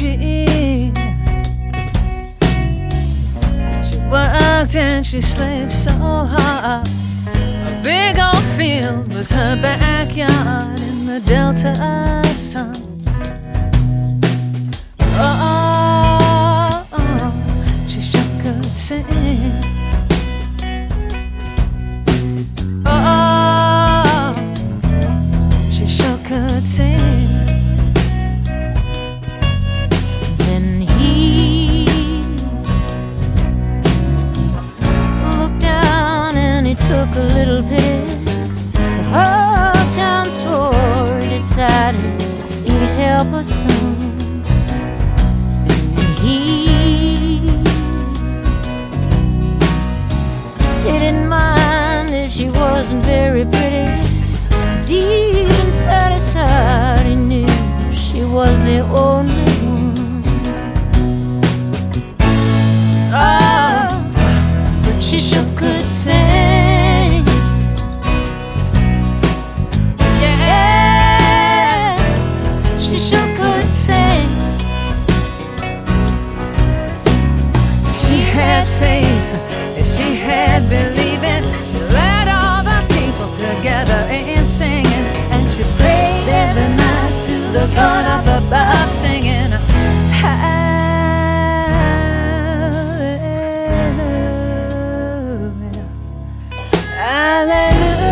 She worked and she slaved so hard. A big old field was her backyard in the Delta sun. Oh, she sure could sing. Oh, she sure could sing. Then he looked down and he took a little pity. The whole town swore, he decided he'd help her soon. He didn't mind if she wasn't very pretty. Deep inside his heart he knew she was the only one. Oh, but she sure could sing. Yeah, she sure could sing. She had faith, she had believing. She led all the people together in singing, and she prayed every night to the Lord up above, singing hallelujah, hallelujah.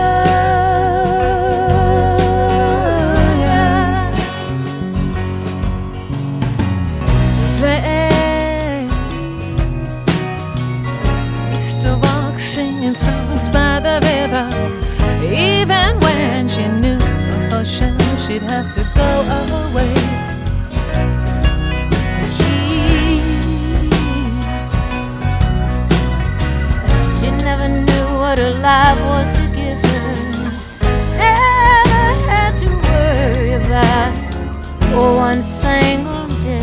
Singing songs by the river, even when she knew for sure she'd have to go away. She never knew what her life was to give her. Never had to worry about it for one single day.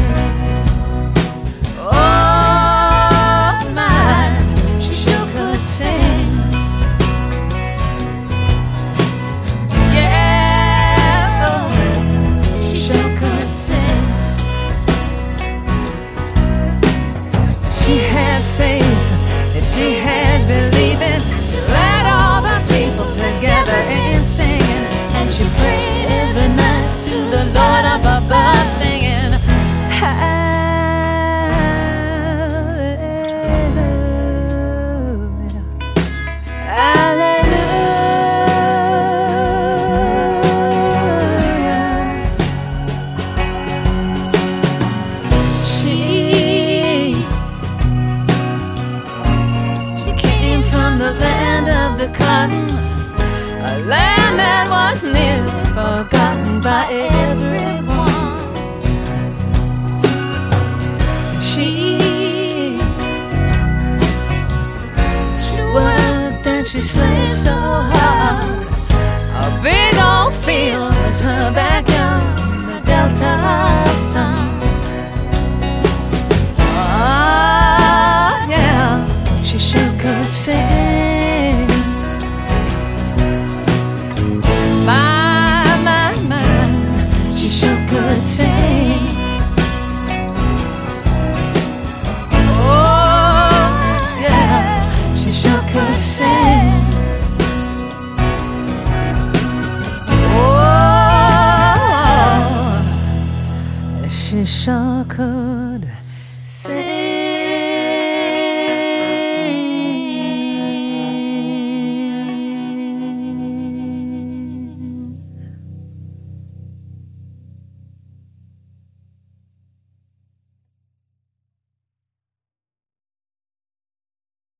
She had faith, and she had believing. She led all the people together in singing, and she prayed every night to the Lord up above, singing hallelujah, hallelujah. The land of the cotton, a land that was nearly forgotten by everyone. She worked and she slaved so hard. A big old field was her backyard in the Delta sun. Oh yeah, she sure could sing. She sure could sing. Oh, yeah, she sure could sing. Oh, she sure could.